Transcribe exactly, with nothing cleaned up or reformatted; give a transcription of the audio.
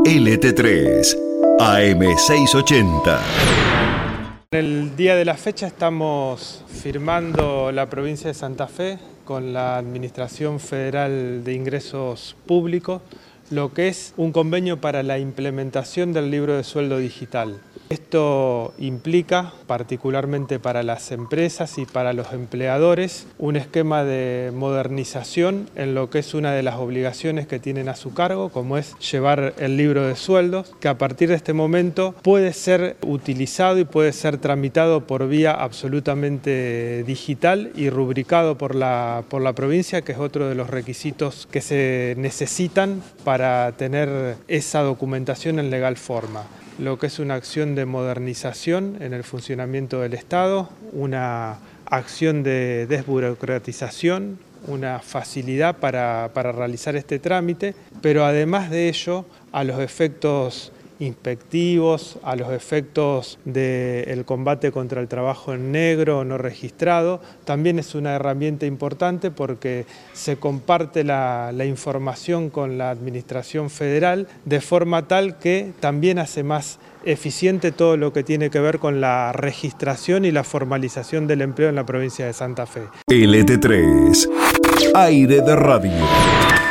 L T tres, A M seiscientos ochenta. En el día de la fecha estamos firmando la provincia de Santa Fe con la Administración Federal de Ingresos Públicos, lo que es un convenio para la implementación del libro de sueldo digital. Esto implica, particularmente para las empresas y para los empleadores, un esquema de modernización en lo que es una de las obligaciones que tienen a su cargo, como es llevar el libro de sueldos, que a partir de este momento puede ser utilizado y puede ser tramitado por vía absolutamente digital y rubricado por la, por la provincia, que es otro de los requisitos que se necesitan para tener esa documentación en legal forma. Lo que es una acción de modernización en el funcionamiento del Estado, una acción de desburocratización, una facilidad para, para realizar este trámite, pero además de ello, a los efectos inspectivos, a los efectos del combate contra el trabajo en negro o no registrado, también es una herramienta importante porque se comparte la, la información con la Administración Federal de forma tal que también hace más eficiente todo lo que tiene que ver con la registración y la formalización del empleo en la provincia de Santa Fe. L T tres, Aire de Radio.